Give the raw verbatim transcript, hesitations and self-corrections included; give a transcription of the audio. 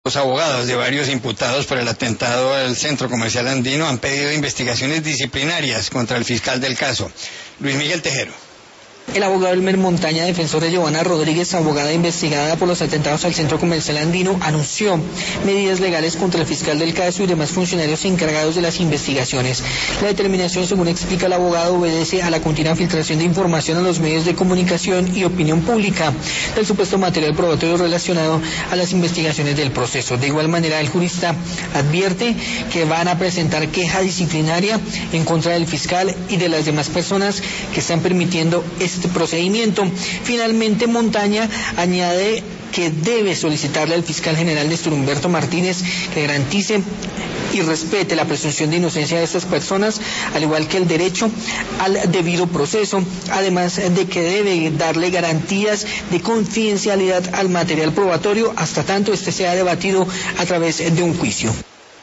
Los abogados de varios imputados por el atentado al Centro Comercial Andino han pedido investigaciones disciplinarias contra el fiscal del caso, Luis Miguel Tejero. El abogado Elmer Montaña, defensor de Giovanna Rodríguez, abogada investigada por los atentados al Centro Comercial Andino, anunció medidas legales contra el fiscal del caso y demás funcionarios encargados de las investigaciones. La determinación, según explica el abogado, obedece a la continua filtración de información a los medios de comunicación y opinión pública del supuesto material probatorio relacionado a las investigaciones del proceso. De igual manera, el jurista advierte que van a presentar queja disciplinaria en contra del fiscal y de las demás personas que están permitiendo este este procedimiento. Finalmente, Montaña añade que debe solicitarle al fiscal general Néstor Humberto Martínez que garantice y respete la presunción de inocencia de estas personas, al igual que el derecho al debido proceso, además de que debe darle garantías de confidencialidad al material probatorio hasta tanto este sea debatido a través de un juicio.